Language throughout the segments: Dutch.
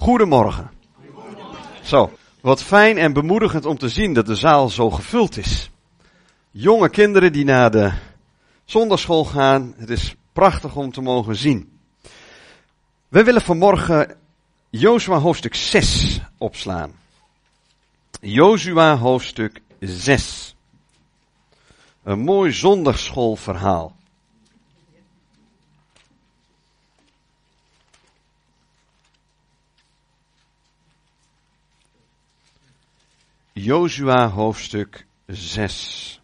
Goedemorgen. Zo, wat fijn en bemoedigend om te zien dat de zaal zo gevuld is. Jonge kinderen die naar de zondagschool gaan, het is prachtig om te mogen zien. We willen vanmorgen Jozua hoofdstuk 6 opslaan. Jozua hoofdstuk 6. Een mooi zondagsschoolverhaal. Jozua hoofdstuk 6.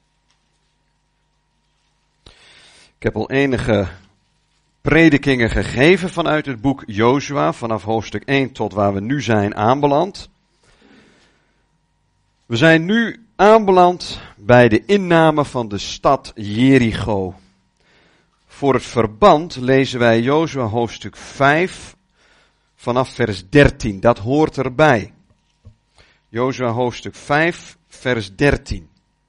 Ik heb al enige predikingen gegeven vanuit het boek Jozua, vanaf hoofdstuk 1 tot waar we nu zijn aanbeland. We zijn nu aanbeland bij de inname van de stad Jericho. Voor het verband lezen wij Jozua hoofdstuk 5 vanaf vers 13, dat hoort erbij. Jozua hoofdstuk 5, vers 13.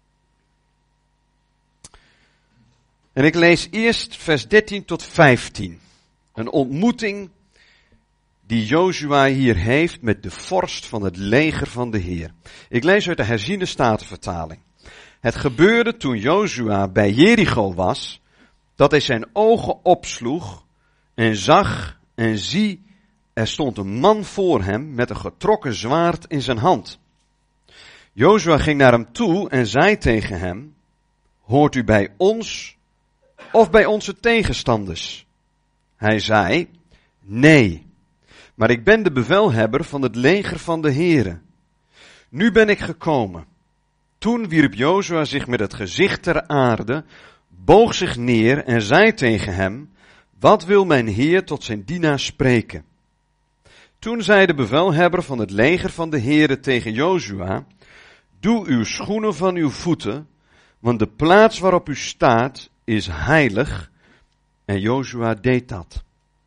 En ik lees eerst vers 13 tot 15. Een ontmoeting die Jozua hier heeft met de vorst van het leger van de Heer. Ik lees uit de herziene statenvertaling. Het gebeurde toen Jozua bij Jericho was, dat hij zijn ogen opsloeg en zag en zie, er stond een man voor hem met een getrokken zwaard in zijn hand. Jozua ging naar hem toe en zei tegen hem, hoort u bij ons of bij onze tegenstanders? Hij zei, nee, maar ik ben de bevelhebber van het leger van de Heere. Nu ben ik gekomen. Toen wierp Jozua zich met het gezicht ter aarde, boog zich neer en zei tegen hem, wat wil mijn Heer tot zijn dienaar spreken? Toen zei de bevelhebber van het leger van de Heere tegen Jozua, doe uw schoenen van uw voeten, want de plaats waarop u staat is heilig. En Jozua deed dat.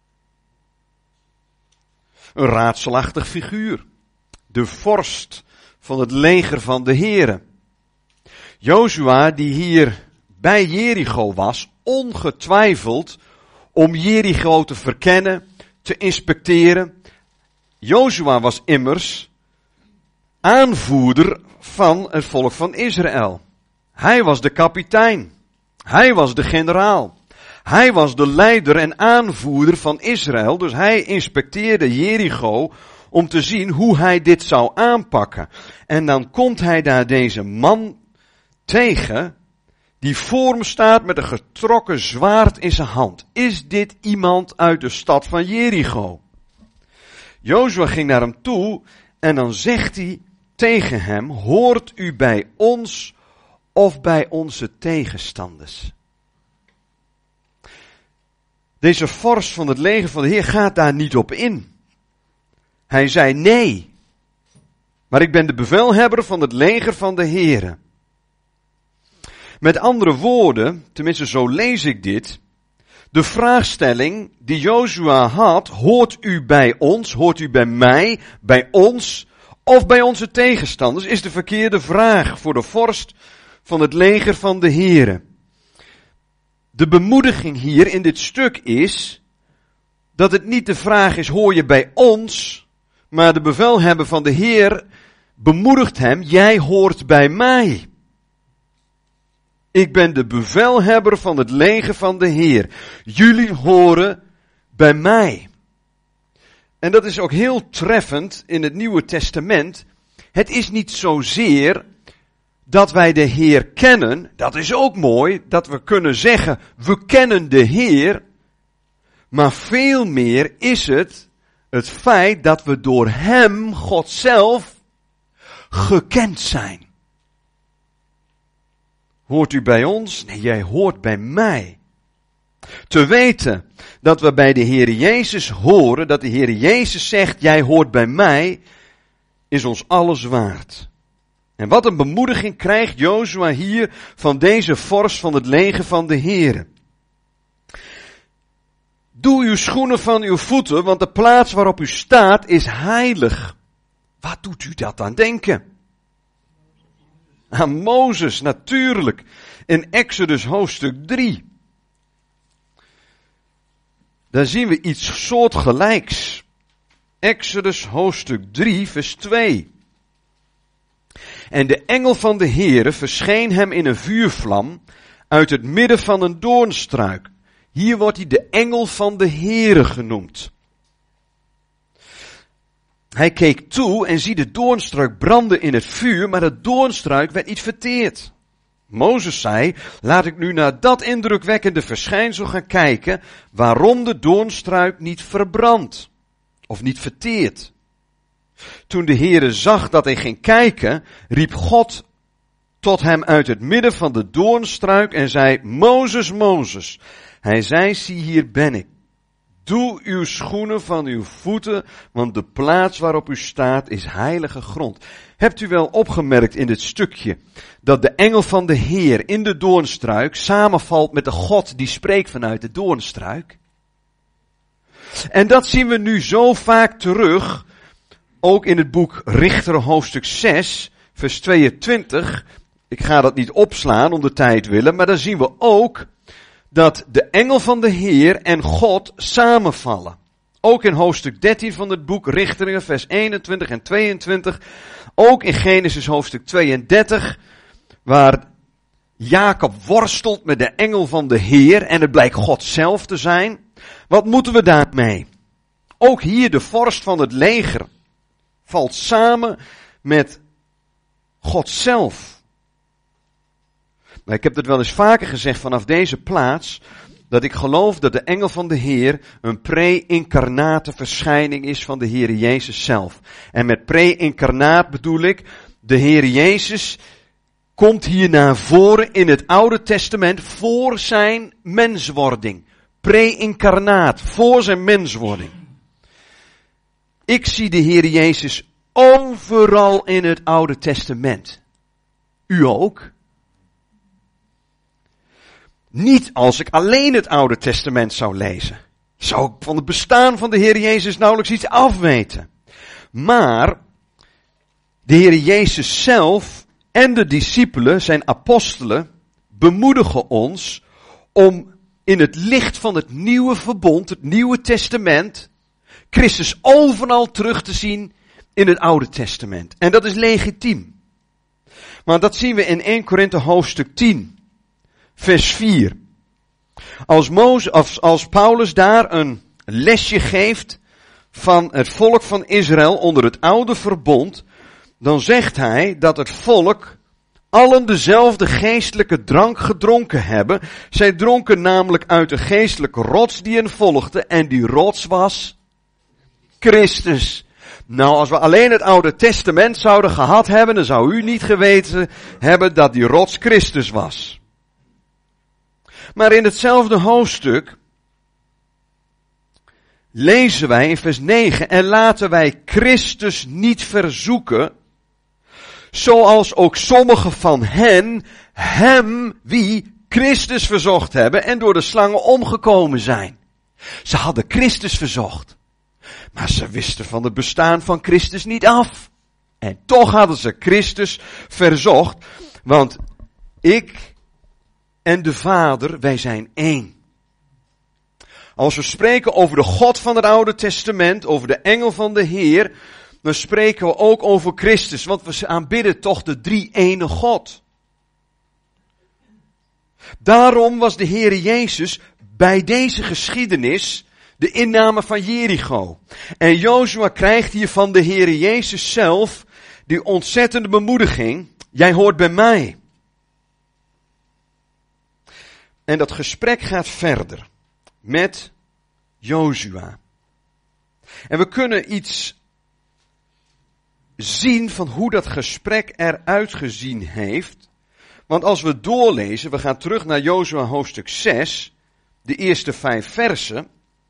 Een raadselachtig figuur. De vorst van het leger van de Heere. Jozua die hier bij Jericho was, ongetwijfeld om Jericho te verkennen, te inspecteren. Jozua was immers aanvoerder van het volk van Israël. Hij was de kapitein. Hij was de generaal. Hij was de leider en aanvoerder van Israël. Dus hij inspecteerde Jericho om te zien hoe hij dit zou aanpakken. En dan komt hij daar deze man tegen die voor hem staat met een getrokken zwaard in zijn hand. Is dit iemand uit de stad van Jericho? Jozua ging naar hem toe en dan zegt hij tegen hem, hoort u bij ons of bij onze tegenstanders? Deze vorst van het leger van de Heer gaat daar niet op in. Hij zei nee, maar ik ben de bevelhebber van het leger van de Heere. Met andere woorden, tenminste zo lees ik dit, de vraagstelling die Jozua had, hoort u bij ons, hoort u bij mij, bij ons of bij onze tegenstanders, is de verkeerde vraag voor de vorst van het leger van de Heere. De bemoediging hier in dit stuk is dat het niet de vraag is, hoor je bij ons, maar de bevelhebber van de Heer bemoedigt hem, jij hoort bij mij. Ik ben de bevelhebber van het leger van de Heer. Jullie horen bij mij. En dat is ook heel treffend in het Nieuwe Testament. Het is niet zozeer dat wij de Heer kennen. Dat is ook mooi, dat we kunnen zeggen, we kennen de Heer. Maar veel meer is het feit dat we door Hem, God zelf, gekend zijn. Hoort u bij ons? Nee, jij hoort bij mij. Te weten dat we bij de Heer Jezus horen, dat de Heer Jezus zegt, jij hoort bij mij, is ons alles waard. En wat een bemoediging krijgt Jozua hier van deze vorst van het leger van de Heere. Doe uw schoenen van uw voeten, want de plaats waarop u staat is heilig. Wat doet u dat aan denken? Aan Mozes, natuurlijk. In Exodus hoofdstuk 3. Daar zien we iets soortgelijks. Exodus hoofdstuk 3 vers 2. En de engel van de Heere verscheen hem in een vuurvlam uit het midden van een doornstruik. Hier wordt hij de engel van de Heere genoemd. Hij keek toe en ziet de doornstruik branden in het vuur, maar de doornstruik werd niet verteerd. Mozes zei, laat ik nu naar dat indrukwekkende verschijnsel gaan kijken, waarom de doornstruik niet verbrandt of niet verteert. Toen de Heere zag dat hij ging kijken, riep God tot hem uit het midden van de doornstruik en zei, Mozes, Mozes. Hij zei, zie hier ben ik. Doe uw schoenen van uw voeten, want de plaats waarop u staat is heilige grond. Hebt u wel opgemerkt in dit stukje, dat de engel van de Heer in de doornstruik samenvalt met de God die spreekt vanuit de doornstruik? En dat zien we nu zo vaak terug, ook in het boek Richteren hoofdstuk 6, vers 22. Ik ga dat niet opslaan om de tijd willen, maar dan zien we ook dat de engel van de Heer en God samenvallen. Ook in hoofdstuk 13 van het boek Richteren, vers 21 en 22. Ook in Genesis hoofdstuk 32, waar Jacob worstelt met de engel van de Heer en het blijkt God zelf te zijn. Wat moeten we daarmee? Ook hier de vorst van het leger valt samen met God zelf. Maar ik heb het wel eens vaker gezegd vanaf deze plaats, dat ik geloof dat de engel van de Heer een pre-incarnate verschijning is van de Heer Jezus zelf. En met pre-incarnaat bedoel ik, de Heer Jezus komt hier naar voren in het Oude Testament voor zijn menswording. Pre-incarnaat, voor zijn menswording. Ik zie de Heer Jezus overal in het Oude Testament. U ook? Niet als ik alleen het Oude Testament zou lezen. Zou ik van het bestaan van de Heer Jezus nauwelijks iets afweten. Maar de Heer Jezus zelf en de discipelen, zijn apostelen, bemoedigen ons om in het licht van het nieuwe verbond, het Nieuwe Testament, Christus overal terug te zien in het Oude Testament. En dat is legitiem. Maar dat zien we in 1 Korinthe hoofdstuk 10. Vers 4. Als Paulus daar een lesje geeft van het volk van Israël onder het oude verbond, dan zegt hij dat het volk allen dezelfde geestelijke drank gedronken hebben. Zij dronken namelijk uit de geestelijke rots die hen volgde en die rots was Christus. Nou, als we alleen het Oude Testament zouden gehad hebben, dan zou u niet geweten hebben dat die rots Christus was. Maar in hetzelfde hoofdstuk lezen wij in vers 9, en laten wij Christus niet verzoeken, zoals ook sommigen van hen, hem, wie, Christus verzocht hebben en door de slangen omgekomen zijn. Ze hadden Christus verzocht, maar ze wisten van het bestaan van Christus niet af. En toch hadden ze Christus verzocht, want ik en de Vader, wij zijn één. Als we spreken over de God van het Oude Testament, over de engel van de Heer, dan spreken we ook over Christus, want we aanbidden toch de drie-ene God. Daarom was de Heer Jezus bij deze geschiedenis de inname van Jericho. En Jozua krijgt hier van de Heer Jezus zelf die ontzettende bemoediging, jij hoort bij mij. En dat gesprek gaat verder met Jozua. En we kunnen iets zien van hoe dat gesprek eruit gezien heeft. Want als we doorlezen, we gaan terug naar Jozua hoofdstuk 6, de eerste 5 versen.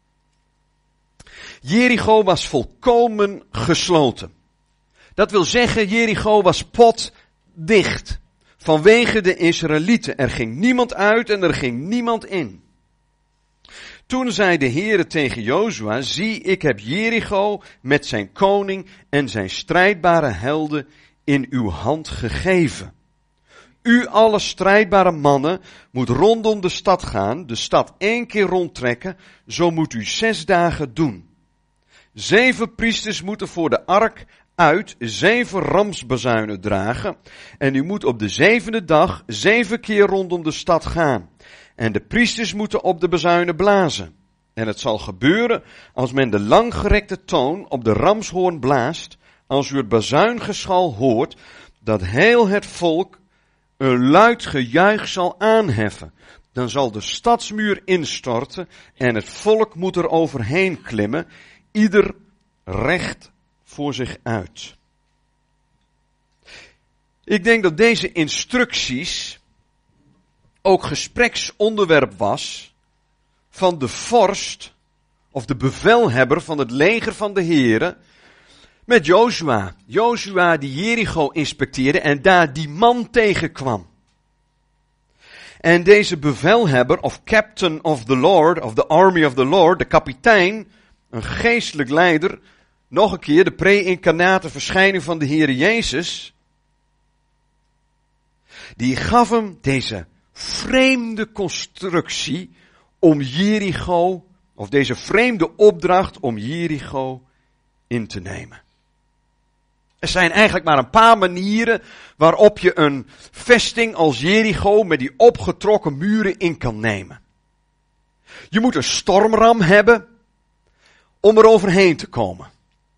Jericho was volkomen gesloten. Dat wil zeggen, Jericho was potdicht. Vanwege de Israëlieten. Er ging niemand uit en er ging niemand in. Toen zei de Heere tegen Jozua, zie, ik heb Jericho met zijn koning en zijn strijdbare helden in uw hand gegeven. U alle strijdbare mannen moet rondom de stad gaan, de stad 1 keer rondtrekken, zo moet u 6 dagen doen. 7 priesters moeten voor de ark uit 7 ramsbazuinen dragen. En u moet op de 7e dag 7 keer rondom de stad gaan. En de priesters moeten op de bazuinen blazen. En het zal gebeuren als men de langgerekte toon op de ramshoorn blaast, als u het bazuingeschal hoort, dat heel het volk een luid gejuich zal aanheffen. Dan zal de stadsmuur instorten en het volk moet er overheen klimmen, ieder recht voor zich uit. Ik denk dat deze instructies ook gespreksonderwerp was van de vorst of de bevelhebber van het leger van de Here met Jozua. Jozua die Jericho inspecteerde en daar die man tegenkwam. En deze bevelhebber of captain of the Lord, of the army of the Lord, de kapitein, een geestelijk leider, nog een keer de pre-incarnate verschijning van de Heere Jezus, die gaf hem deze vreemde constructie om Jericho, of deze vreemde opdracht om Jericho in te nemen. Er zijn eigenlijk maar een paar manieren waarop je een vesting als Jericho met die opgetrokken muren in kan nemen. Je moet een stormram hebben om er overheen te komen.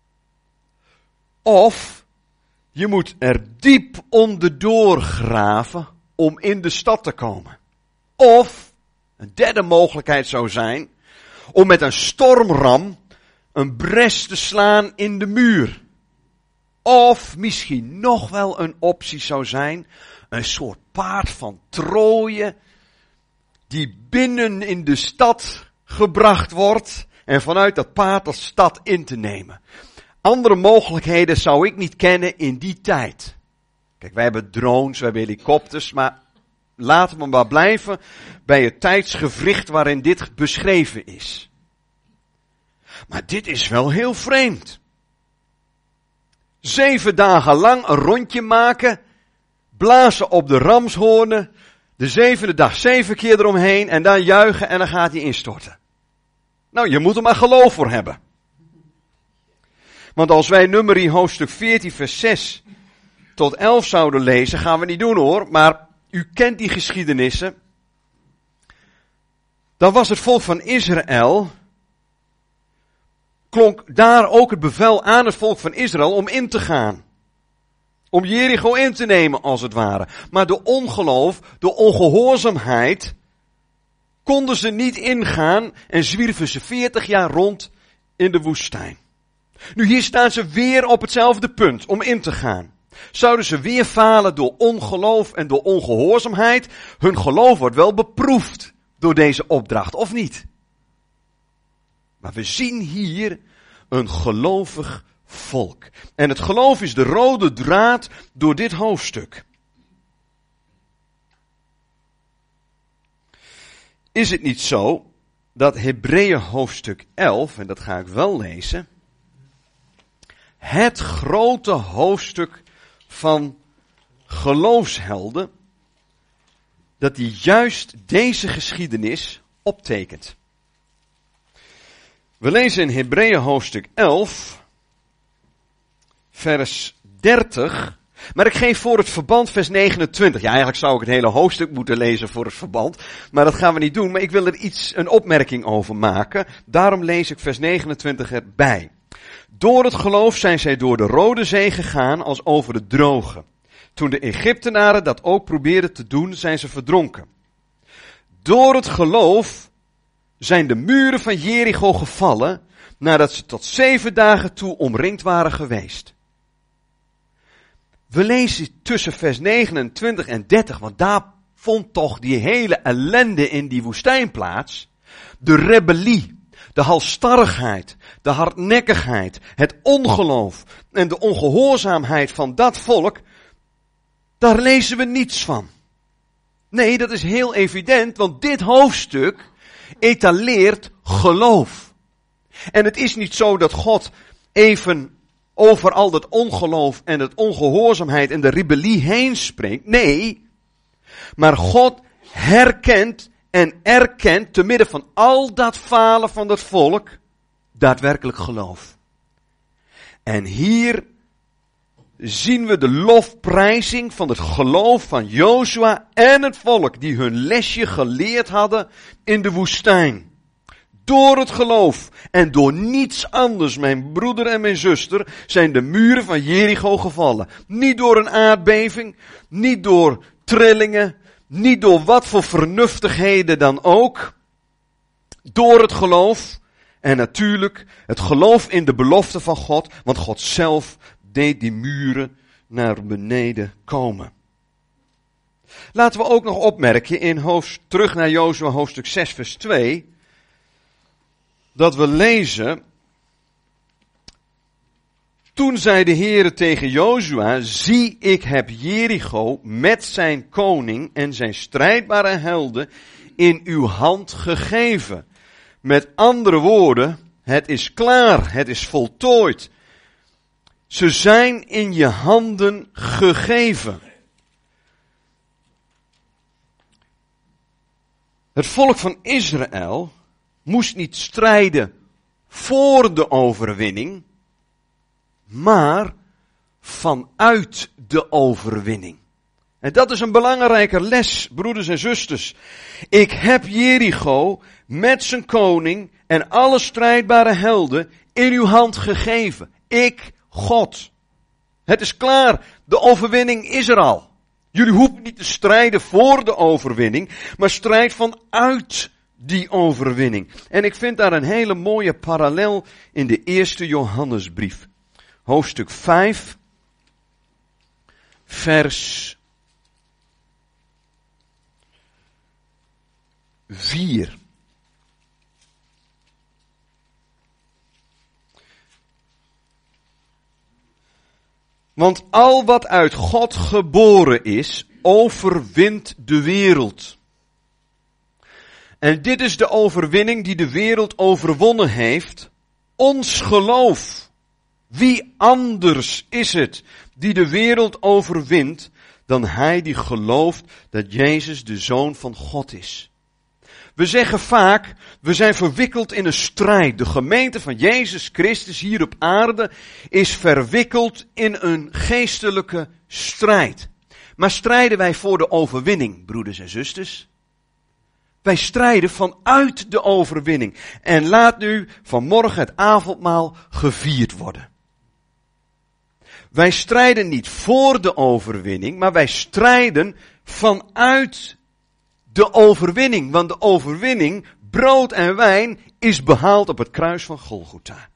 Of je moet er diep onderdoor graven om in de stad te komen. Of, een derde mogelijkheid zou zijn, om met een stormram een bres te slaan in de muur. Of misschien nog wel een optie zou zijn, een soort paard van Troje, die binnen in de stad gebracht wordt en vanuit dat paard de stad in te nemen. Andere mogelijkheden zou ik niet kennen in die tijd. Kijk, wij hebben drones, wij hebben helikopters, maar laten we maar blijven bij het tijdsgewricht waarin dit beschreven is. Maar dit is wel heel vreemd. 7 dagen lang een rondje maken, blazen op de ramshoornen, de 7e dag 7 keer eromheen en dan juichen en dan gaat hij instorten. Nou, je moet er maar geloof voor hebben. Want als wij Numeri hoofdstuk 14 vers 6 tot 11 zouden lezen, gaan we niet doen hoor, maar u kent die geschiedenissen. Dan was het volk van Israël, klonk daar ook het bevel aan het volk van Israël om in te gaan. Om Jericho in te nemen als het ware. Maar door ongeloof, door ongehoorzaamheid, konden ze niet ingaan en zwierven ze 40 jaar rond in de woestijn. Nu hier staan ze weer op hetzelfde punt om in te gaan. Zouden ze weer falen door ongeloof en door ongehoorzaamheid? Hun geloof wordt wel beproefd door deze opdracht, of niet? Maar we zien hier een gelovig volk. En het geloof is de rode draad door dit hoofdstuk. Is het niet zo dat Hebreeën hoofdstuk 11, en dat ga ik wel lezen, het grote hoofdstuk van geloofshelden, dat die juist deze geschiedenis optekent. We lezen in Hebreeën hoofdstuk 11, vers 30, maar ik geef voor het verband vers 29. Ja, eigenlijk zou ik het hele hoofdstuk moeten lezen voor het verband, maar dat gaan we niet doen, maar ik wil er een opmerking over maken. Daarom lees ik vers 29 erbij. Door het geloof zijn zij door de Rode Zee gegaan als over de droge. Toen de Egyptenaren dat ook probeerden te doen, zijn ze verdronken. Door het geloof zijn de muren van Jericho gevallen, nadat ze tot 7 dagen toe omringd waren geweest. We lezen tussen vers 29 en 30, want daar vond toch die hele ellende in die woestijn plaats. De rebellie, de halsstarrigheid, de hardnekkigheid, het ongeloof en de ongehoorzaamheid van dat volk, daar lezen we niets van. Nee, dat is heel evident, want dit hoofdstuk etaleert geloof. En het is niet zo dat God even over al dat ongeloof en het ongehoorzaamheid en de rebellie heen spreekt. Nee, maar God herkent en erkent te midden van al dat falen van dat volk daadwerkelijk geloof. En hier zien we de lofprijzing van het geloof van Jozua en het volk die hun lesje geleerd hadden in de woestijn. Door het geloof en door niets anders, mijn broeder en mijn zuster, zijn de muren van Jericho gevallen. Niet door een aardbeving, niet door trillingen, niet door wat voor vernuftigheden dan ook. Door het geloof en natuurlijk het geloof in de belofte van God, want God zelf deed die muren naar beneden komen. Laten we ook nog opmerken terug naar Jozua hoofdstuk 6 vers 2, dat we lezen: toen zei de Heere tegen Jozua, zie, ik heb Jericho met zijn koning en zijn strijdbare helden in uw hand gegeven. Met andere woorden, het is klaar, het is voltooid. Ze zijn in je handen gegeven. Het volk van Israël moest niet strijden voor de overwinning, maar vanuit de overwinning. En dat is een belangrijke les, broeders en zusters. Ik heb Jericho met zijn koning en alle strijdbare helden in uw hand gegeven. Ik, God. Het is klaar, de overwinning is er al. Jullie hoeven niet te strijden voor de overwinning, maar strijd vanuit die overwinning. En ik vind daar een hele mooie parallel in de eerste Johannesbrief. Hoofdstuk 5, vers 4. Want al wat uit God geboren is, overwint de wereld. En dit is de overwinning die de wereld overwonnen heeft. Ons geloof. Wie anders is het die de wereld overwint dan hij die gelooft dat Jezus de Zoon van God is? We zeggen vaak, we zijn verwikkeld in een strijd. De gemeente van Jezus Christus hier op aarde is verwikkeld in een geestelijke strijd. Maar strijden wij voor de overwinning, broeders en zusters? Wij strijden vanuit de overwinning. En laat nu vanmorgen het avondmaal gevierd worden. Wij strijden niet voor de overwinning, maar wij strijden vanuit de overwinning. Want de overwinning, brood en wijn, is behaald op het kruis van Golgotha.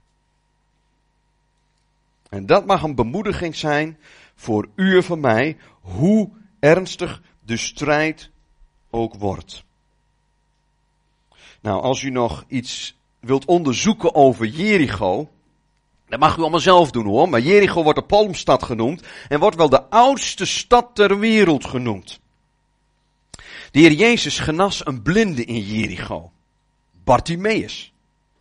En dat mag een bemoediging zijn voor u en voor mij, hoe ernstig de strijd ook wordt. Nou, als u nog iets wilt onderzoeken over Jericho, dat mag u allemaal zelf doen hoor, maar Jericho wordt de Palmstad genoemd en wordt wel de oudste stad ter wereld genoemd. De Heer Jezus genas een blinde in Jericho, Bartimaeus.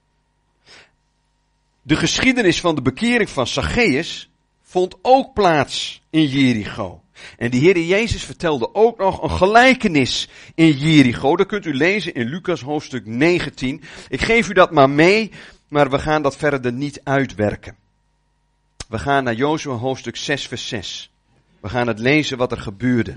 De geschiedenis van de bekering van Zacchaeus vond ook plaats in Jericho. En de Heer Jezus vertelde ook nog een gelijkenis in Jericho. Dat kunt u lezen in Lucas hoofdstuk 19. Ik geef u dat maar mee, maar we gaan dat verder niet uitwerken. We gaan naar Jozua hoofdstuk 6 vers 6. We gaan het lezen wat er gebeurde.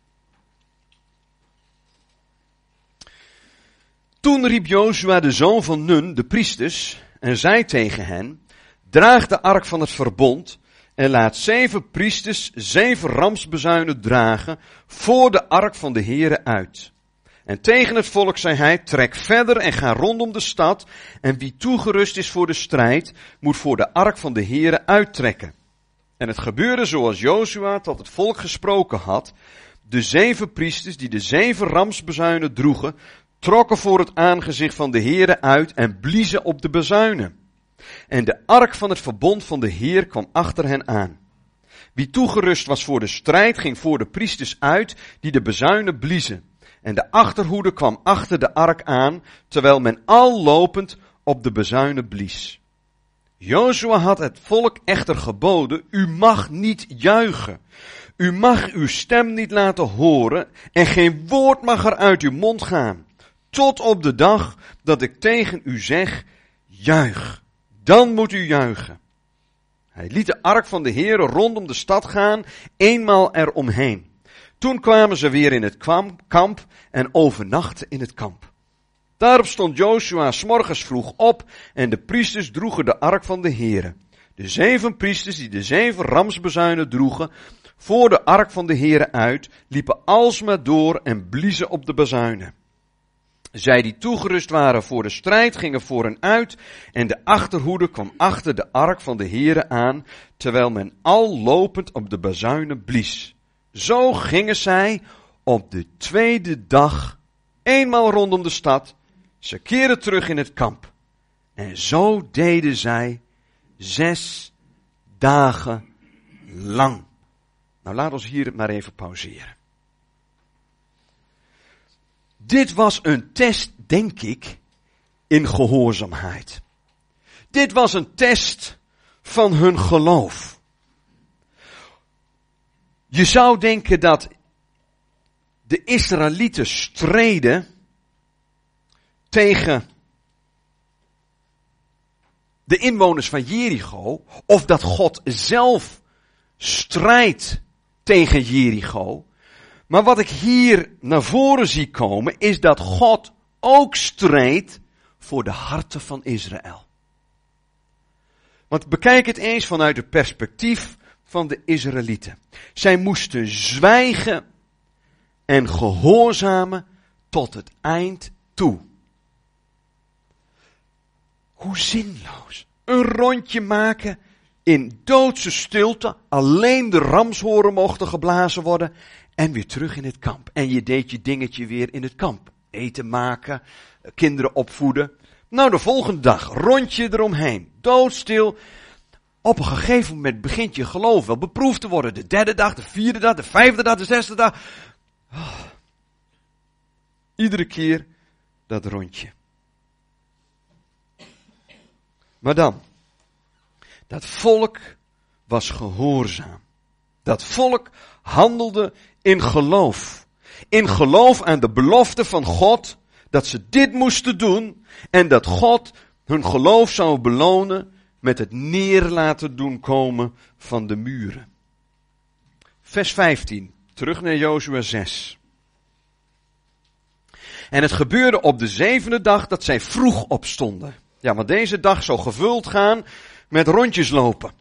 Toen riep Jozua de zoon van Nun, de priesters, en zei tegen hen: draag de ark van het verbond en laat 7 priesters 7 ramsbezuinen dragen voor de ark van de Heere uit. En tegen het volk zei hij: trek verder en ga rondom de stad, en wie toegerust is voor de strijd, moet voor de ark van de Heere uittrekken. En het gebeurde zoals Jozua tot het volk gesproken had. De 7 priesters die de 7 ramsbezuinen droegen, trokken voor het aangezicht van de Heere uit en bliezen op de bezuinen. En de ark van het verbond van de Heer kwam achter hen aan. Wie toegerust was voor de strijd, ging voor de priesters uit, die de bezuinen bliezen. En de achterhoede kwam achter de ark aan, terwijl men al lopend op de bezuinen blies. Jozua had het volk echter geboden: u mag niet juichen. U mag uw stem niet laten horen en geen woord mag er uit uw mond gaan. Tot op de dag dat ik tegen u zeg: juich. Dan moet u juichen. Hij liet de ark van de Heere rondom de stad gaan, eenmaal eromheen. Toen kwamen ze weer in het kamp en overnachten in het kamp. Daarop stond Jozua 's morgens vroeg op en de priesters droegen de ark van de Heere. De 7 priesters die de 7 ramsbezuinen droegen voor de ark van de Heere uit, liepen alsmaar door en bliezen op de bazuinen. Zij die toegerust waren voor de strijd gingen voor hen uit en de achterhoede kwam achter de ark van de Heere aan, terwijl men al lopend op de bazuinen blies. Zo gingen zij op de 2e dag eenmaal rondom de stad. Ze keerden terug in het kamp. En zo deden zij 6 dagen lang. Nou, laat ons hier maar even pauzeren. Dit was een test, denk ik, in gehoorzaamheid. Dit was een test van hun geloof. Je zou denken dat de Israëlieten streden tegen de inwoners van Jericho, of dat God zelf strijdt tegen Jericho. Maar wat ik hier naar voren zie komen, is dat God ook strijdt voor de harten van Israël. Want bekijk het eens vanuit het perspectief van de Israëlieten. Zij moesten zwijgen en gehoorzamen tot het eind toe. Hoe zinloos. Een rondje maken in doodse stilte. Alleen de ramshoren mochten geblazen worden. En weer terug in het kamp. En je deed je dingetje weer in het kamp. Eten maken, kinderen opvoeden. Nou, de volgende dag, rondje eromheen. Doodstil. Op een gegeven moment begint je geloof wel beproefd te worden. De 3e dag, de 4e dag, de 5e dag, de 6e dag. Oh. Iedere keer dat rondje. Maar dan, dat volk was gehoorzaam. Dat volk handelde in geloof. In geloof aan de belofte van God, dat ze dit moesten doen en dat God hun geloof zou belonen met het neer laten doen komen van de muren. Vers 15, terug naar Jozua 6. En het gebeurde op de 7e dag dat zij vroeg opstonden. Ja, want deze dag zou gevuld gaan met rondjes lopen.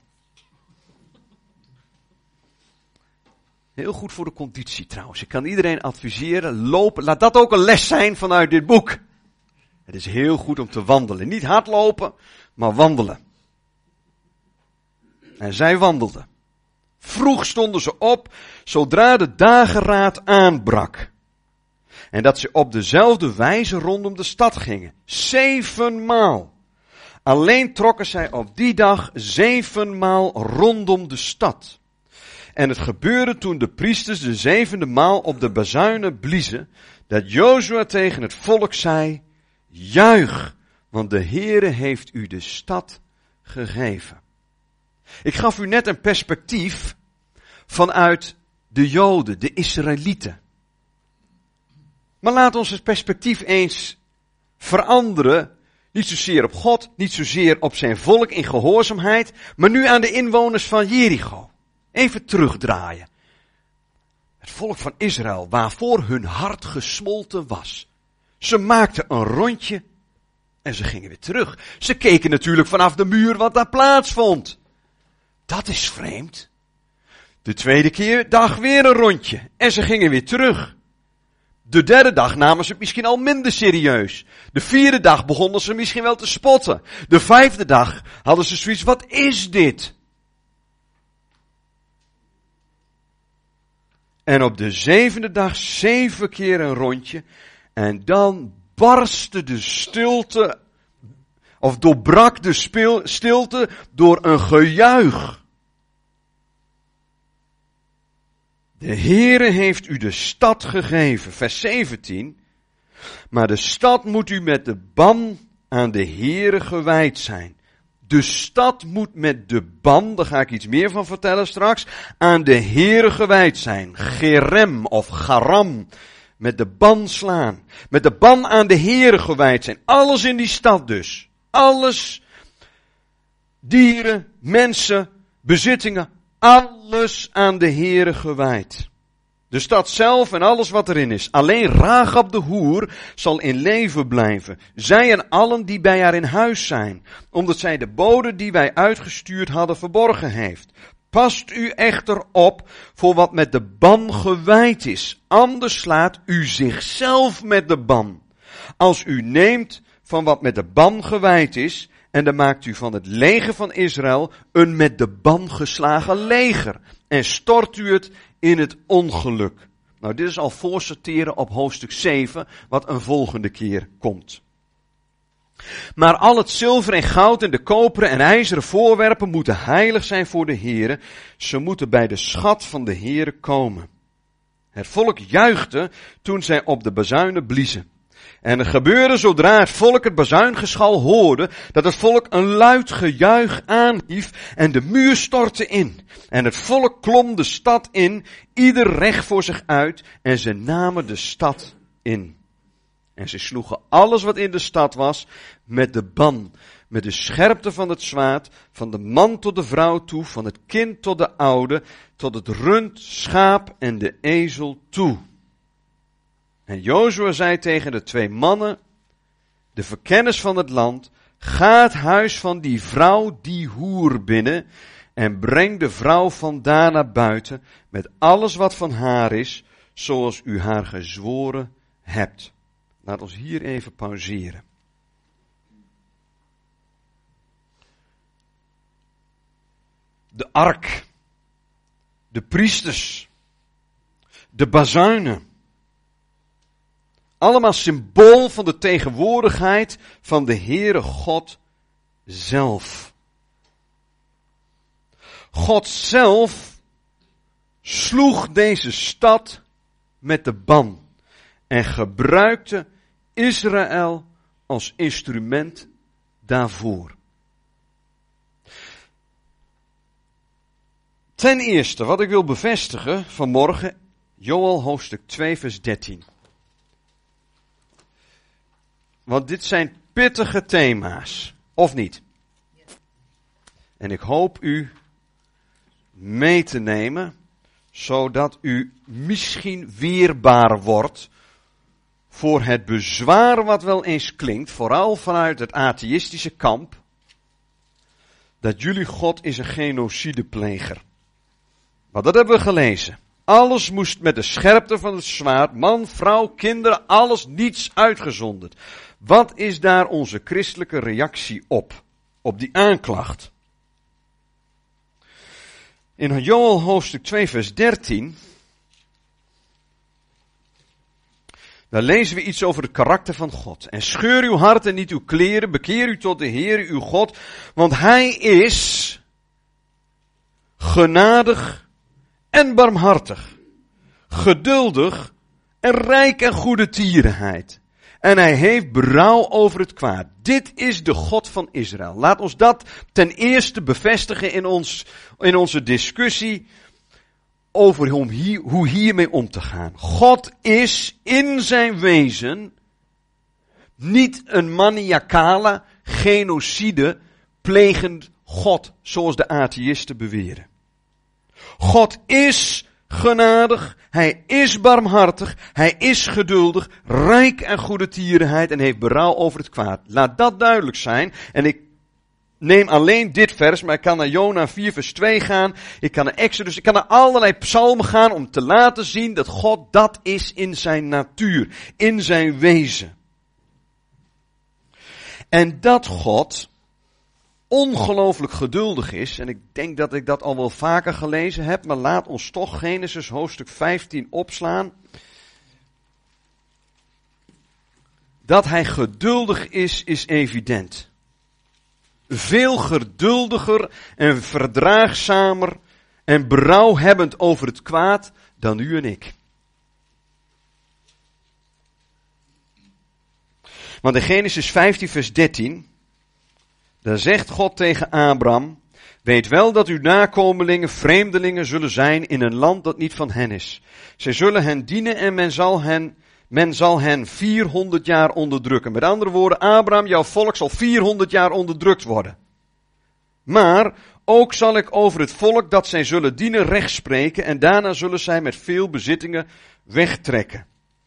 Heel goed voor de conditie trouwens. Ik kan iedereen adviseren, lopen. Laat dat ook een les zijn vanuit dit boek. Het is heel goed om te wandelen. Niet hardlopen, maar wandelen. En zij wandelden. Vroeg stonden ze op, zodra de dageraad aanbrak. En dat ze op dezelfde wijze rondom de stad gingen. 7 maal. Alleen trokken zij op die dag 7 maal rondom de stad. En het gebeurde toen de priesters de 7e maal op de bazuinen bliezen, dat Jozua tegen het volk zei, juich, want de Heere heeft u de stad gegeven. Ik gaf u net een perspectief vanuit de Joden, de Israëlieten. Maar laat ons het perspectief eens veranderen. Niet zozeer op God, niet zozeer op zijn volk in gehoorzaamheid, maar nu aan de inwoners van Jericho. Even terugdraaien. Het volk van Israël, waarvoor hun hart gesmolten was. Ze maakten een rondje en ze gingen weer terug. Ze keken natuurlijk vanaf de muur wat daar plaatsvond. Dat is vreemd. De 2e dag weer een rondje en ze gingen weer terug. De 3e dag namen ze het misschien al minder serieus. De 4e dag begonnen ze misschien wel te spotten. De 5e dag hadden ze zoiets, wat is dit? En op de 7e dag 7 keer een rondje. En dan barstte de stilte, of doorbrak de stilte door een gejuich. De Heere heeft u de stad gegeven, vers 17. Maar de stad moet u met de ban aan de Heere gewijd zijn. De stad moet met de ban, daar ga ik iets meer van vertellen straks, aan de Heere gewijd zijn. Gerem of garam, met de ban slaan. Met de ban aan de Heere gewijd zijn. Alles in die stad dus. Alles, dieren, mensen, bezittingen, alles aan de Heere gewijd. De stad zelf en alles wat erin is. Alleen Rachab de hoer zal in leven blijven. Zij en allen die bij haar in huis zijn. Omdat zij de bode die wij uitgestuurd hadden verborgen heeft. Past u echter op voor wat met de ban gewijd is. Anders slaat u zichzelf met de ban. Als u neemt van wat met de ban gewijd is. En dan maakt u van het leger van Israël een met de ban geslagen leger. En stort u het in het ongeluk. Nou, dit is al voorsorteren op hoofdstuk 7, wat een volgende keer komt. Maar al het zilver en goud en de koperen en ijzeren voorwerpen moeten heilig zijn voor de Heere. Ze moeten bij de schat van de Heere komen. Het volk juichte toen zij op de bazuinen bliezen. En het gebeurde zodra het volk het bazuingeschal hoorde, dat het volk een luid gejuich aanhief en de muur stortte in. En het volk klom de stad in, ieder recht voor zich uit, en ze namen de stad in. En ze sloegen alles wat in de stad was met de ban, met de scherpte van het zwaard, van de man tot de vrouw toe, van het kind tot de oude, tot het rund, schaap en de ezel toe. En Jozua zei tegen de 2 mannen, de verkenners van het land, ga het huis van die vrouw, die hoer binnen, en breng de vrouw vandaan naar buiten, met alles wat van haar is, zoals u haar gezworen hebt. Laat ons hier even pauzeren. De ark, de priesters, de bazuinen. Allemaal symbool van de tegenwoordigheid van de Heere God zelf. God zelf sloeg deze stad met de ban en gebruikte Israël als instrument daarvoor. Ten eerste, wat ik wil bevestigen vanmorgen, Joël hoofdstuk 2 vers 13. Want dit zijn pittige thema's, of niet? En ik hoop u mee te nemen, zodat u misschien weerbaar wordt voor het bezwaar wat wel eens klinkt, vooral vanuit het atheïstische kamp, dat jullie God is een genocidepleger. Maar dat hebben we gelezen. Alles moest met de scherpte van het zwaard, man, vrouw, kinderen, alles, niets uitgezonderd. Wat is daar onze christelijke reactie op die aanklacht? In Joël hoofdstuk 2 vers 13, daar lezen we iets over het karakter van God. En scheur uw hart en niet uw kleren, bekeer u tot de Heer uw God, want Hij is genadig en barmhartig, geduldig en rijk aan goede tierenheid. En hij heeft berouw over het kwaad. Dit is de God van Israël. Laat ons dat ten eerste bevestigen in onze discussie over hoe hiermee om te gaan. God is in zijn wezen niet een maniacale, genocide plegend God, zoals de atheïsten beweren. God is genadig, hij is barmhartig, hij is geduldig, rijk aan goede tierenheid en heeft berouw over het kwaad. Laat dat duidelijk zijn. En ik neem alleen dit vers, maar ik kan naar Jona 4 vers 2 gaan, ik kan naar Exodus, ik kan naar allerlei psalmen gaan om te laten zien dat God dat is in zijn natuur, in zijn wezen. En dat God ongelooflijk geduldig is, en ik denk dat ik dat al wel vaker gelezen heb, maar laat ons toch Genesis hoofdstuk 15 opslaan. Dat hij geduldig is evident. Veel geduldiger en verdraagzamer en berouwhebbend over het kwaad dan u en ik. Want in Genesis 15 vers 13, daar zegt God tegen Abraham, weet wel dat uw nakomelingen vreemdelingen zullen zijn in een land dat niet van hen is. Zij zullen hen dienen en men zal hen 400 jaar onderdrukken. Met andere woorden, Abraham, jouw volk zal 400 jaar onderdrukt worden. Maar Ook zal ik over het volk dat zij zullen dienen recht spreken en daarna zullen zij met veel bezittingen wegtrekken.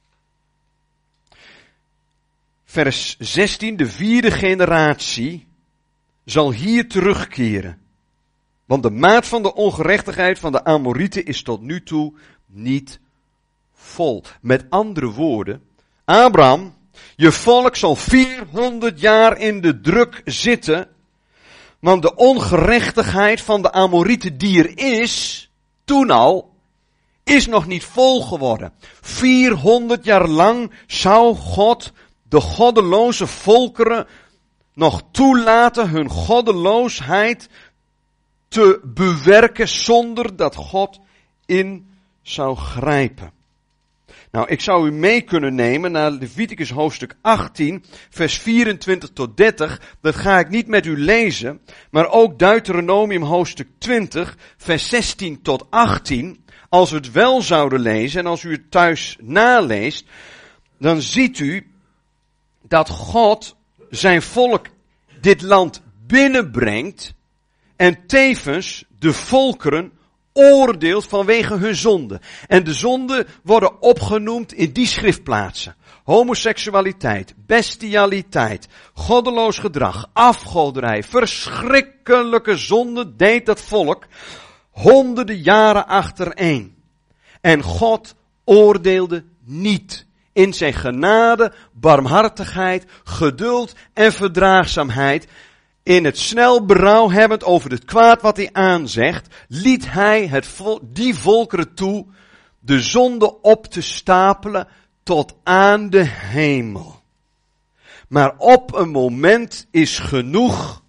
Vers 16, de 4e generatie zal hier terugkeren. Want de maat van de ongerechtigheid van de Amorieten is tot nu toe niet vol. Met andere woorden, Abraham, je volk zal 400 jaar in de druk zitten, want de ongerechtigheid van de Amorieten die er is, toen al, is nog niet vol geworden. 400 jaar lang zou God de goddeloze volkeren nog toelaten hun goddeloosheid te bewerken zonder dat God in zou grijpen. Nou, ik zou u mee kunnen nemen naar Leviticus hoofdstuk 18, vers 24 tot 30. Dat ga ik niet met u lezen, maar ook Deuteronomium hoofdstuk 20, vers 16 tot 18. Als we het wel zouden lezen en als u het thuis naleest, dan ziet u dat God zijn volk dit land binnenbrengt en tevens de volkeren oordeelt vanwege hun zonde. En de zonden worden opgenoemd in die schriftplaatsen. Homoseksualiteit, bestialiteit, goddeloos gedrag, afgoderij, verschrikkelijke zonde deed dat volk honderden jaren achtereen. En God oordeelde niet. In zijn genade, barmhartigheid, geduld en verdraagzaamheid, in het snel berouw hebbend over het kwaad wat hij aanzegt, liet hij die volkeren toe de zonde op te stapelen tot aan de hemel. Maar op een moment is genoeg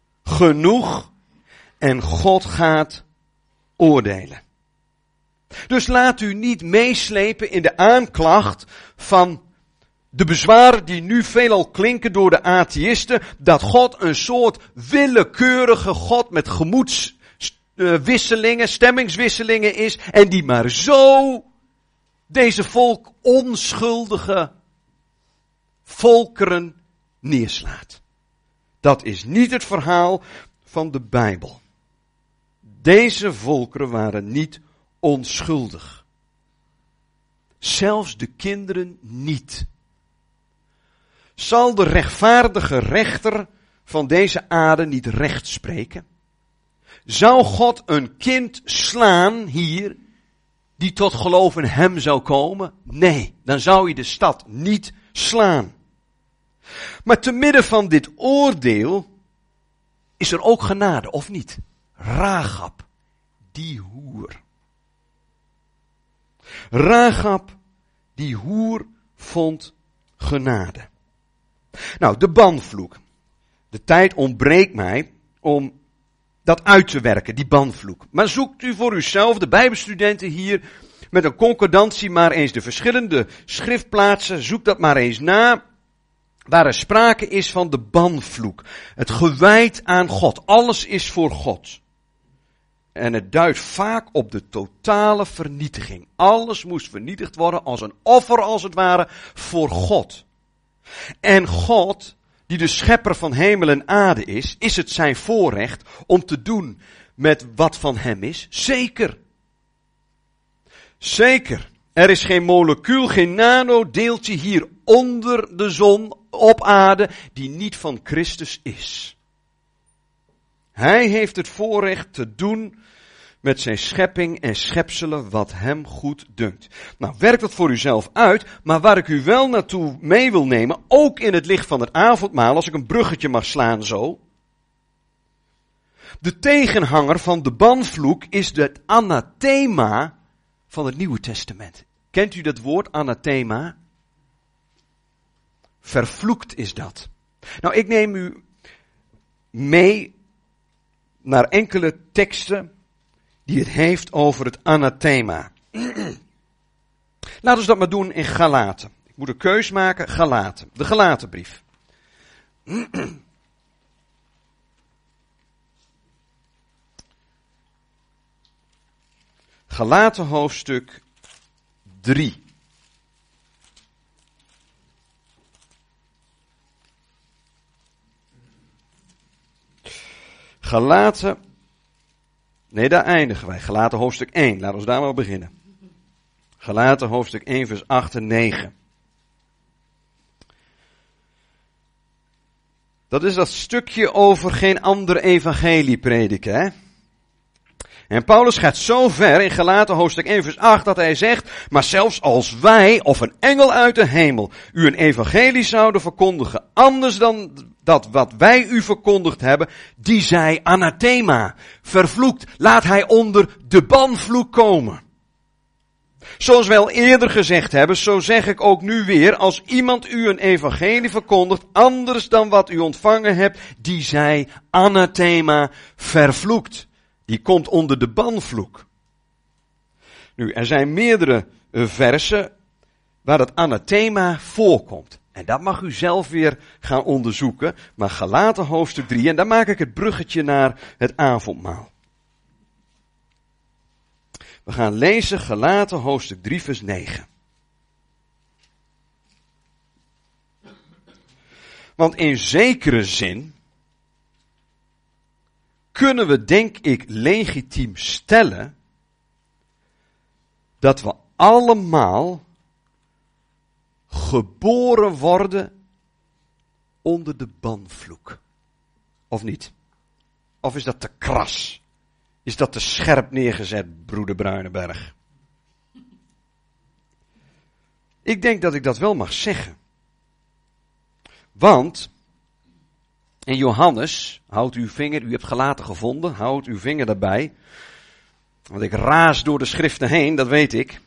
en God gaat oordelen. Dus laat u niet meeslepen in de aanklacht van de bezwaren die nu veelal klinken door de atheïsten, dat God een soort willekeurige God met gemoedswisselingen, stemmingswisselingen is en die maar zo deze onschuldige volkeren neerslaat. Dat is niet het verhaal van de Bijbel. Deze volkeren waren niet onschuldig. Zelfs de kinderen niet. Zal de rechtvaardige rechter van deze aarde niet recht spreken? Zou God een kind slaan hier, die tot geloof in hem zou komen? Nee, dan zou hij de stad niet slaan. Maar te midden van dit oordeel is er ook genade, of niet? Rahab, die hoer. Rahab, die hoer, vond genade. Nou, de banvloek. De tijd ontbreekt mij om dat uit te werken, die banvloek. Maar zoekt u voor uzelf, de Bijbelstudenten hier, met een concordantie maar eens de verschillende schriftplaatsen, zoek dat maar eens na, waar er sprake is van de banvloek. Het gewijd aan God. Alles is voor God. En het duidt vaak op de totale vernietiging. Alles moest vernietigd worden als een offer, als het ware, voor God. En God, die de schepper van hemel en aarde is het zijn voorrecht om te doen met wat van hem is? Zeker. Zeker. Er is geen molecuul, geen nanodeeltje hier onder de zon, op aarde, die niet van Christus is. Hij heeft het voorrecht te doen met zijn schepping en schepselen wat hem goed dunkt. Nou, werk dat voor uzelf uit, maar waar ik u wel naartoe mee wil nemen, ook in het licht van het avondmaal, als ik een bruggetje mag slaan zo. De tegenhanger van de banvloek is het anathema van het Nieuwe Testament. Kent u dat woord anathema? Vervloekt is dat. Nou, ik neem u mee naar enkele teksten die het heeft over het anathema. Laten we dat maar doen in Galaten. Ik moet een keus maken, Galaten. De Galatenbrief. Galaten hoofdstuk 3. Galaten Nee, daar eindigen wij. Galaten hoofdstuk 1. Laten we daar maar beginnen. Galaten hoofdstuk 1 vers 8 en 9. Dat is dat stukje over geen ander evangelie prediken, hè? En Paulus gaat zo ver in Galaten hoofdstuk 1 vers 8 dat hij zegt, maar zelfs als wij of een engel uit de hemel u een evangelie zouden verkondigen, anders dan dat wat wij u verkondigd hebben, die zij anathema, vervloekt, laat hij onder de banvloek komen. Zoals wij al eerder gezegd hebben, zo zeg ik ook nu weer, als iemand u een evangelie verkondigt, anders dan wat u ontvangen hebt, die zij anathema, vervloekt. Die komt onder de banvloek. Nu, er zijn meerdere versen waar dat anathema voorkomt. En dat mag u zelf weer gaan onderzoeken. Maar Galaten hoofdstuk 3, en daar maak ik het bruggetje naar het avondmaal. We gaan lezen Galaten hoofdstuk 3 vers 9. Want in zekere zin kunnen we, denk ik, legitiem stellen dat we allemaal geboren worden onder de banvloek. Of niet? Of is dat te kras? Is dat te scherp neergezet, broeder Bruinenberg? Ik denk dat ik dat wel mag zeggen. Want in Johannes, houd uw vinger, u hebt Galaten gevonden, houd uw vinger daarbij. Want ik raas door de schriften heen, dat weet ik.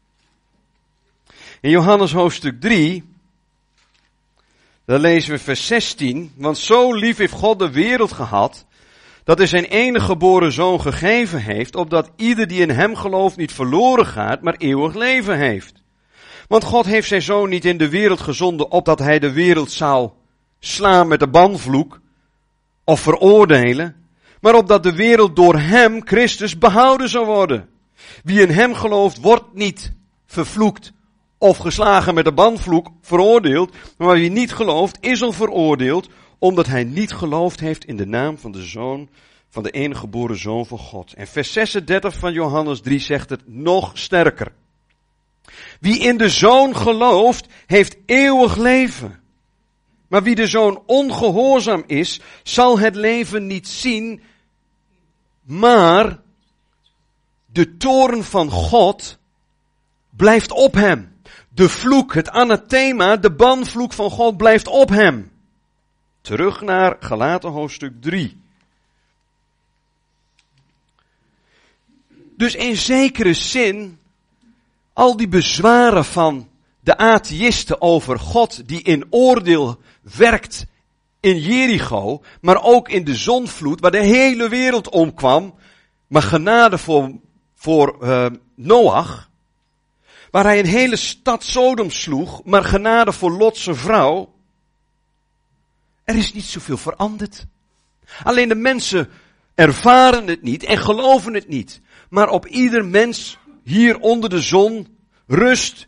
In Johannes hoofdstuk 3, daar lezen we vers 16. Want zo lief heeft God de wereld gehad, dat hij zijn enige geboren zoon gegeven heeft, opdat ieder die in hem gelooft niet verloren gaat, maar eeuwig leven heeft. Want God heeft zijn zoon niet in de wereld gezonden, opdat hij de wereld zou slaan met de banvloek, of veroordelen, maar opdat de wereld door hem, Christus, behouden zou worden. Wie in hem gelooft, wordt niet vervloekt of geslagen met de banvloek, veroordeeld, maar wie niet gelooft, is al veroordeeld, omdat hij niet geloofd heeft in de naam van de Zoon, van de enige geboren Zoon van God. En vers 36 van Johannes 3 zegt het nog sterker. Wie in de Zoon gelooft, heeft eeuwig leven. Maar wie de Zoon ongehoorzaam is, zal het leven niet zien, maar de toorn van God blijft op hem. De vloek, het anathema, de banvloek van God blijft op hem. Terug naar Galaten hoofdstuk 3. Dus in zekere zin, al die bezwaren van de atheïsten over God die in oordeel werkt in Jericho, maar ook in de zondvloed waar de hele wereld omkwam, maar genade voor Noach, waar hij een hele stad Sodom sloeg, maar genade voor Lot's vrouw. Er is niet zoveel veranderd. Alleen de mensen ervaren het niet en geloven het niet. Maar op ieder mens hier onder de zon rust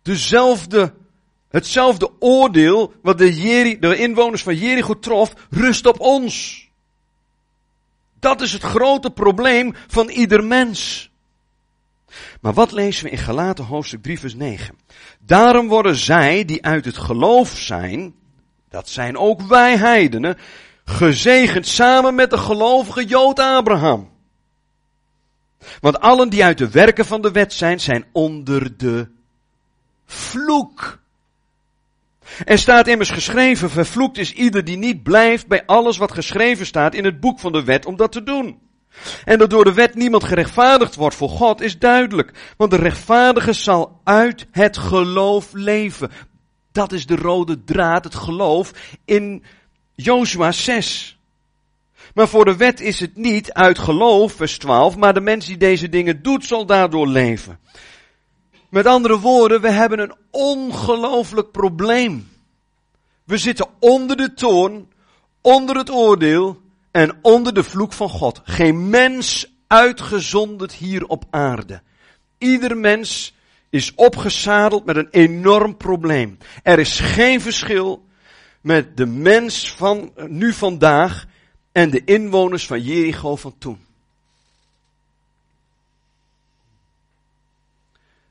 hetzelfde oordeel wat de inwoners van Jericho trof, rust op ons. Dat is het grote probleem van ieder mens. Maar wat lezen we in Galaten hoofdstuk 3 vers 9? Daarom worden zij die uit het geloof zijn, dat zijn ook wij heidenen, gezegend samen met de gelovige Jood Abraham. Want allen die uit de werken van de wet zijn onder de vloek. Er staat immers geschreven, vervloekt is ieder die niet blijft bij alles wat geschreven staat in het boek van de wet om dat te doen. En dat door de wet niemand gerechtvaardigd wordt voor God is duidelijk. Want de rechtvaardige zal uit het geloof leven. Dat is de rode draad, het geloof in Jozua 6. Maar voor de wet is het niet uit geloof, vers 12, maar de mens die deze dingen doet zal daardoor leven. Met andere woorden, we hebben een ongelooflijk probleem. We zitten onder de toorn, onder het oordeel en onder de vloek van God. Geen mens uitgezonderd hier op aarde. Ieder mens is opgezadeld met een enorm probleem. Er is geen verschil met de mens van nu vandaag en de inwoners van Jericho van toen.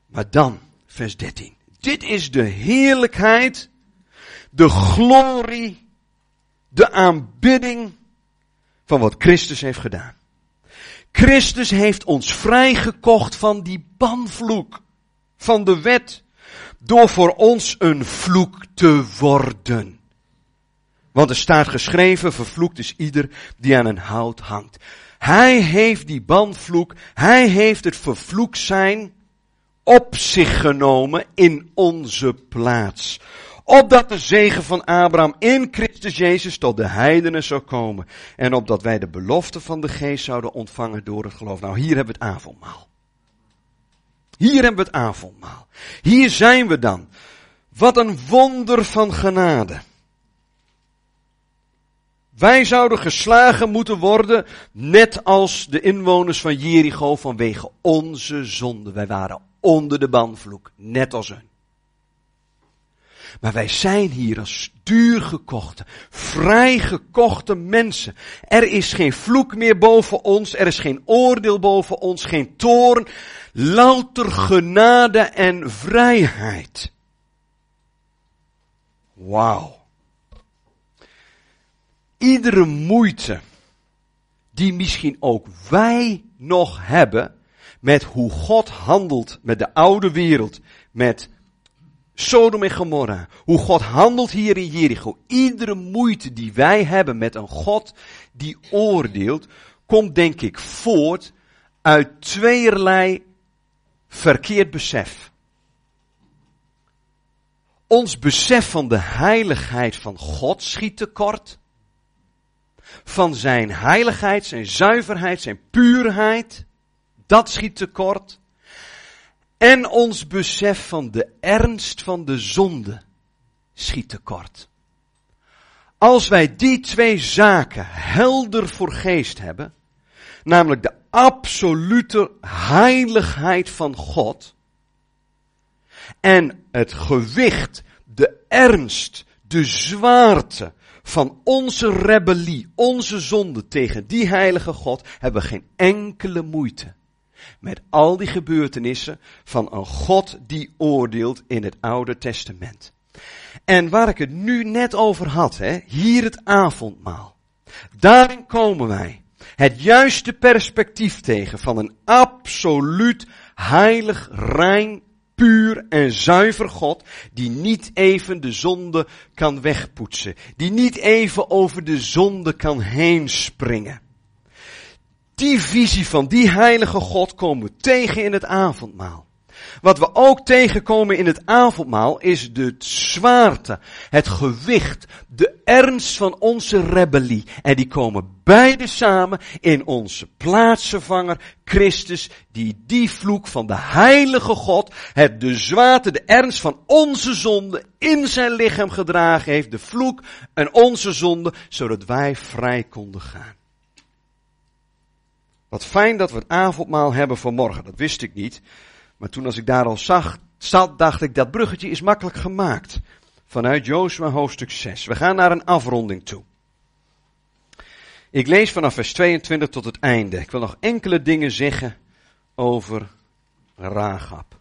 Maar dan, vers 13. Dit is de heerlijkheid, de glorie, de aanbidding van wat Christus heeft gedaan. Christus heeft ons vrijgekocht van die banvloek, van de wet, door voor ons een vloek te worden. Want er staat geschreven, vervloekt is ieder die aan een hout hangt. Hij heeft die banvloek, hij heeft het vervloekt zijn op zich genomen in onze plaats. Opdat de zegen van Abraham in Christus Jezus tot de heidenen zou komen. En opdat wij de belofte van de geest zouden ontvangen door het geloof. Nou, hier hebben we het avondmaal. Hier hebben we het avondmaal. Hier zijn we dan. Wat een wonder van genade. Wij zouden geslagen moeten worden, net als de inwoners van Jericho, vanwege onze zonde. Wij waren onder de banvloek, net als hun. Maar wij zijn hier als duurgekochte, vrijgekochte mensen. Er is geen vloek meer boven ons, er is geen oordeel boven ons, geen toorn. Louter genade en vrijheid. Wauw. Iedere moeite die misschien ook wij nog hebben met hoe God handelt met de oude wereld, met Sodom en Gomorra, hoe God handelt hier in Jericho. Iedere moeite die wij hebben met een God die oordeelt, komt denk ik voort uit tweeërlei verkeerd besef. Ons besef van de heiligheid van God schiet tekort. Van zijn heiligheid, zijn zuiverheid, zijn puurheid. Dat schiet tekort. En ons besef van de ernst van de zonde schiet tekort. Als wij die twee zaken helder voor geest hebben, namelijk de absolute heiligheid van God en het gewicht, de ernst, de zwaarte van onze rebellie, onze zonde tegen die heilige God, hebben we geen enkele moeite met al die gebeurtenissen van een God die oordeelt in het Oude Testament. En waar ik het nu net over had, hier het avondmaal. Daarin komen wij het juiste perspectief tegen van een absoluut heilig, rein, puur en zuiver God, die niet even de zonde kan wegpoetsen. Die niet even over de zonde kan heen springen. Die visie van die heilige God komen we tegen in het avondmaal. Wat we ook tegenkomen in het avondmaal is de zwaarte, het gewicht, de ernst van onze rebellie. En die komen beide samen in onze plaatsvervanger Christus, die vloek van de heilige God, de zwaarte, de ernst van onze zonde in zijn lichaam gedragen heeft. De vloek en onze zonde, zodat wij vrij konden gaan. Wat fijn dat we het avondmaal hebben vanmorgen, dat wist ik niet. Maar toen als ik daar al zat, dacht ik, dat bruggetje is makkelijk gemaakt. Vanuit Jozua hoofdstuk 6. We gaan naar een afronding toe. Ik lees vanaf vers 22 tot het einde. Ik wil nog enkele dingen zeggen over Rahab.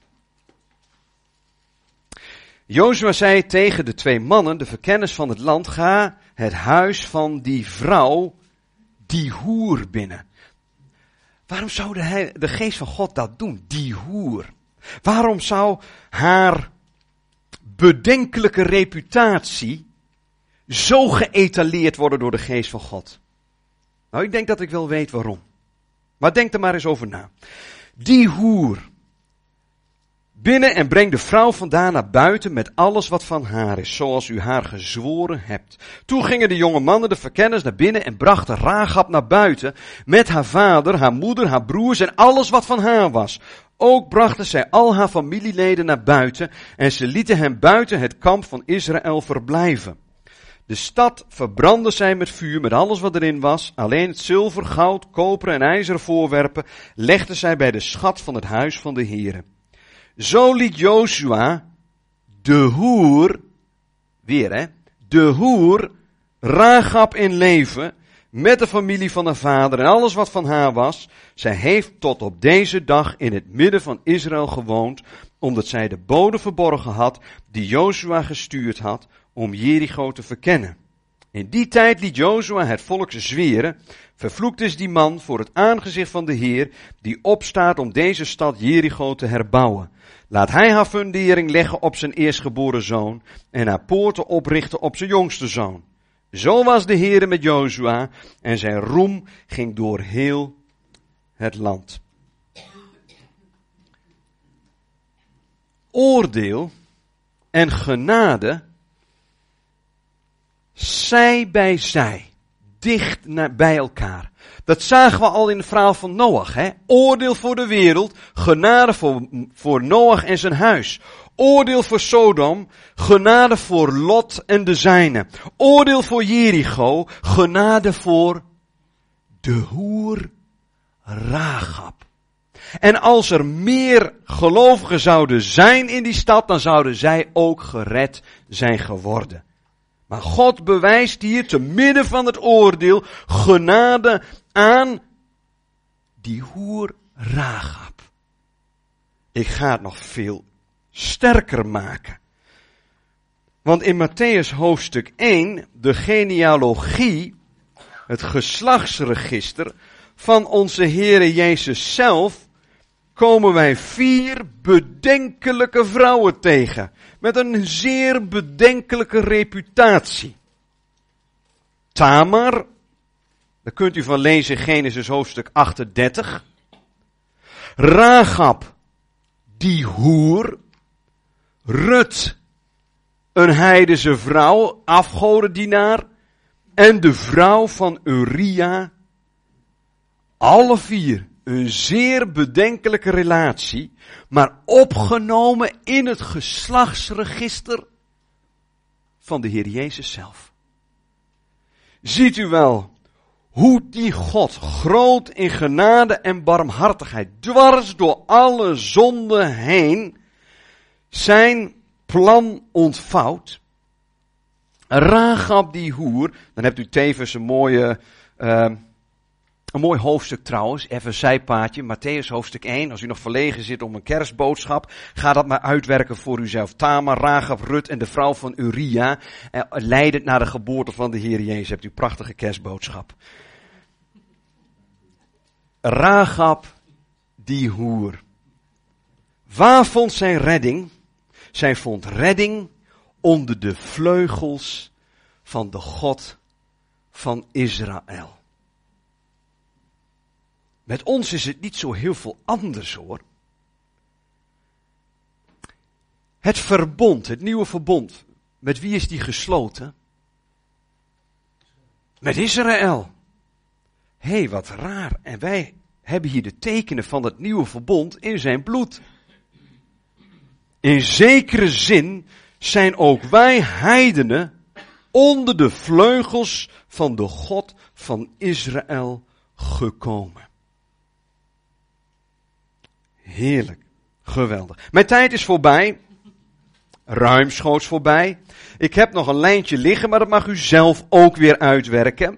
Jozua zei tegen de twee mannen, de verkenners van het land, ga het huis van die vrouw, die hoer binnen. Waarom zou de geest van God dat doen? Die hoer. Waarom zou haar bedenkelijke reputatie zo geëtaleerd worden door de geest van God? Nou, ik denk dat ik wel weet waarom. Maar denk er maar eens over na. Die hoer. Binnen en breng de vrouw vandaan naar buiten met alles wat van haar is, zoals u haar gezworen hebt. Toen gingen de jonge mannen, de verkenners, naar binnen en brachten Rahab naar buiten met haar vader, haar moeder, haar broers en alles wat van haar was. Ook brachten zij al haar familieleden naar buiten en ze lieten hen buiten het kamp van Israël verblijven. De stad verbrandde zij met vuur, met alles wat erin was. Alleen het zilver, goud, koper en ijzeren voorwerpen legden zij bij de schat van het huis van de Heere. Zo liet Jozua de hoer, de hoer, Rahab in leven, met de familie van haar vader en alles wat van haar was. Zij heeft tot op deze dag in het midden van Israël gewoond, omdat zij de bode verborgen had, die Jozua gestuurd had, om Jericho te verkennen. In die tijd liet Jozua het volk zweren, vervloekt is die man voor het aangezicht van de Heer, die opstaat om deze stad Jericho te herbouwen. Laat hij haar fundering leggen op zijn eerstgeboren zoon, en haar poorten oprichten op zijn jongste zoon. Zo was de Heer met Jozua, en zijn roem ging door heel het land. Oordeel en genade, zij bij zij, dicht bij elkaar. Dat zagen we al in het verhaal van Noach. Hè? Oordeel voor de wereld, genade voor Noach en zijn huis. Oordeel voor Sodom, genade voor Lot en de zijnen. Oordeel voor Jericho, genade voor de hoer Rahab. En als er meer gelovigen zouden zijn in die stad, dan zouden zij ook gered zijn geworden. Maar God bewijst hier te midden van het oordeel genade aan die hoer Rahab. Ik ga het nog veel sterker maken. Want in Mattheüs hoofdstuk 1, de genealogie, het geslachtsregister van onze Heere Jezus zelf, komen wij 4 bedenkelijke vrouwen tegen. Met een zeer bedenkelijke reputatie. Tamar, daar kunt u van lezen in Genesis hoofdstuk 38. Rahab, die hoer. Rut, een heidense vrouw, afgodendienaar. En de vrouw van Uria. Alle 4 een zeer bedenkelijke relatie, maar opgenomen in het geslachtsregister van de Heer Jezus zelf. Ziet u wel hoe die God groot in genade en barmhartigheid, dwars door alle zonden heen, zijn plan ontvouwt. Rahab die hoer, dan hebt u tevens een mooi hoofdstuk trouwens, even een zijpaadje, Mattheüs hoofdstuk 1. Als u nog verlegen zit om een kerstboodschap, ga dat maar uitwerken voor uzelf. Tamar, Rahab, Rut en de vrouw van Uria, leidend naar de geboorte van de Heer Jezus. Hebt u een prachtige kerstboodschap. Rahab, die hoer. Waar vond zij redding? Zij vond redding onder de vleugels van de God van Israël. Met ons is het niet zo heel veel anders hoor. Het verbond, het nieuwe verbond. Met wie is die gesloten? Met Israël. Hé, wat raar. En wij hebben hier de tekenen van het nieuwe verbond in zijn bloed. In zekere zin zijn ook wij heidenen onder de vleugels van de God van Israël gekomen. Heerlijk, geweldig. Mijn tijd is voorbij, ruimschoots voorbij. Ik heb nog een lijntje liggen, maar dat mag u zelf ook weer uitwerken.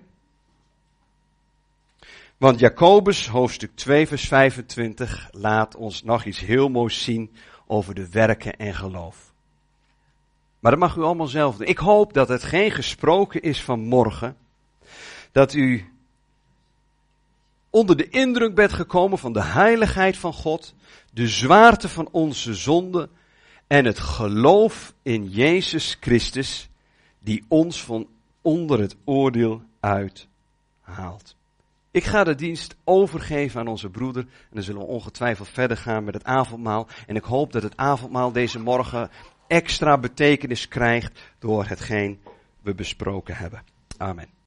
Want Jacobus, hoofdstuk 2, vers 25, laat ons nog iets heel moois zien over de werken en geloof. Maar dat mag u allemaal zelf doen. Ik hoop dat het geen gesproken is van morgen, dat u onder de indruk bent gekomen van de heiligheid van God, de zwaarte van onze zonde en het geloof in Jezus Christus, die ons van onder het oordeel uithaalt. Ik ga de dienst overgeven aan onze broeder en dan zullen we ongetwijfeld verder gaan met het avondmaal. En ik hoop dat het avondmaal deze morgen extra betekenis krijgt door hetgeen we besproken hebben. Amen.